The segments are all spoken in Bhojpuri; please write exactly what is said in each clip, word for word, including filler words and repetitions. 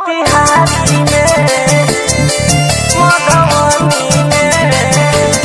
मोतिहारी में मधुबनी में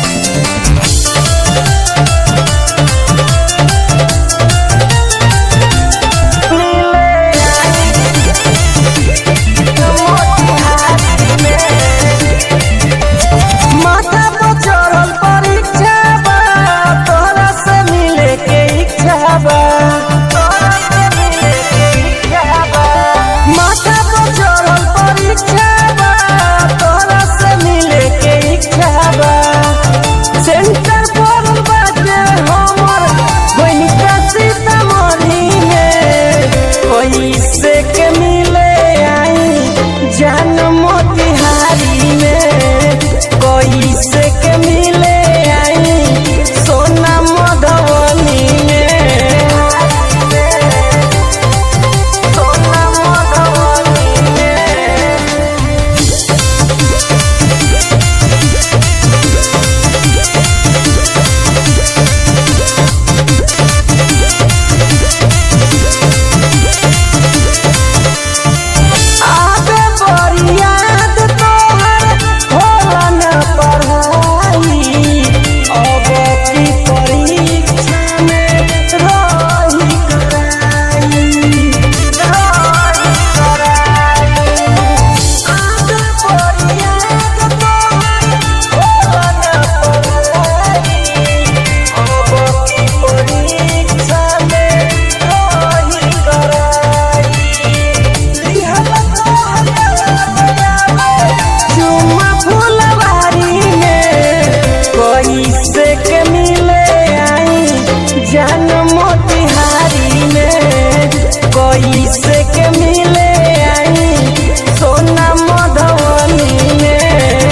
से के मिले आई सोना मधुबनी में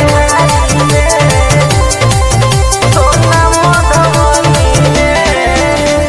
सोना मधुबनी में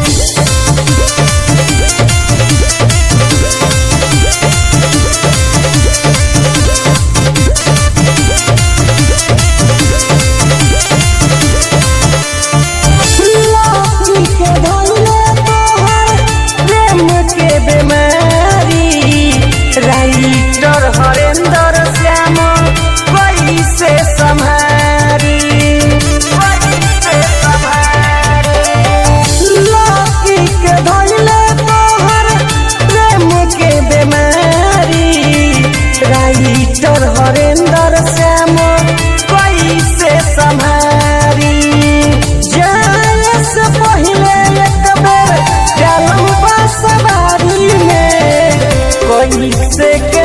राइटर हरेंद्र श्याम कैसे संभारी कैसे संभारी लौकी के धइले तोहर प्रेम के बीमारी राइटर हरेंद्र श्याम कैसे संभारी जाए से पहले एक बेर चलम सवारी में कैसे